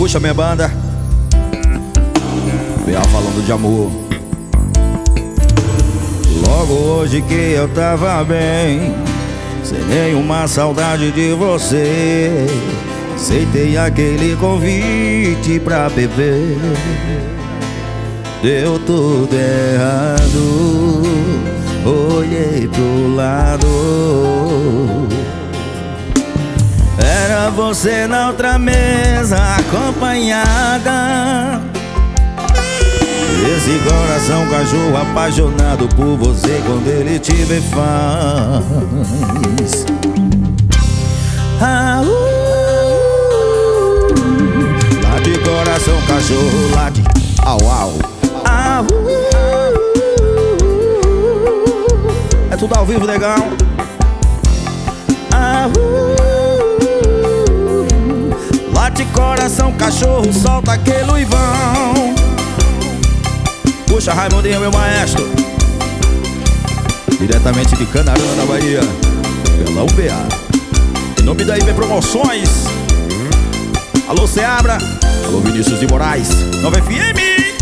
Puxa minha banda, BA falando de amor. Logo hoje que eu tava bem, sem nenhuma saudade de você, aceitei aquele convite pra beber. Deu tudo errado, olhei pro lado, era você na outra mesa acompanhada. Esse coração cachorro apaixonado por você, quando ele te vê faz late coração cachorro, late au au. É tudo ao vivo, legal. Late coração cachorro, solta aquele uivão. Puxa Raimundinho, meu maestro, diretamente de Canarana, na Bahia, pela UPA, em nome da IB Promoções. Alô Seabra, alô Vinícius de Moraes, Nova FM.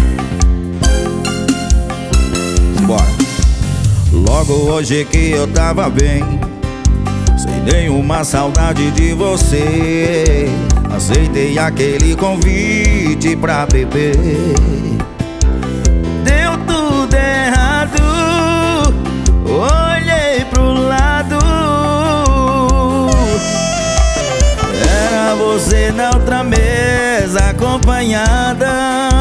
Bora. Logo hoje que eu tava bem, sem nenhuma saudade de você, aceitei aquele convite pra beber. Deu tudo errado, olhei pro lado, era você na outra mesa acompanhada.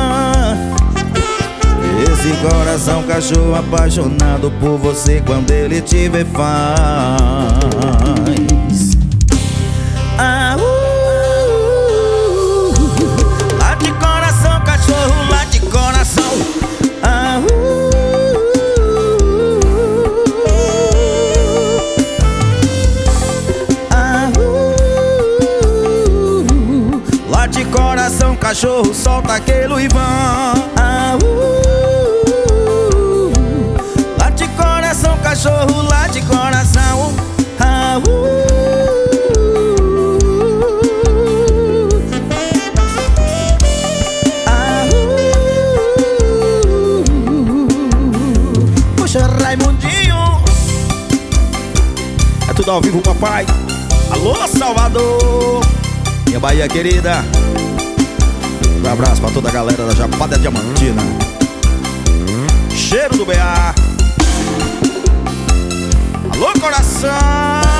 Esse coração cachorro apaixonado por você, quando ele te vê faz late coração cachorro, late coração. Late coração cachorro, solta aquele uivão. Late coração cachorro, late coração. Puxa Raimundinho, é tudo ao vivo, papai. Alô Salvador, minha Bahia querida. Um abraço pra toda a galera da Chapada Diamantina. Cheiro do BA. Alô coração.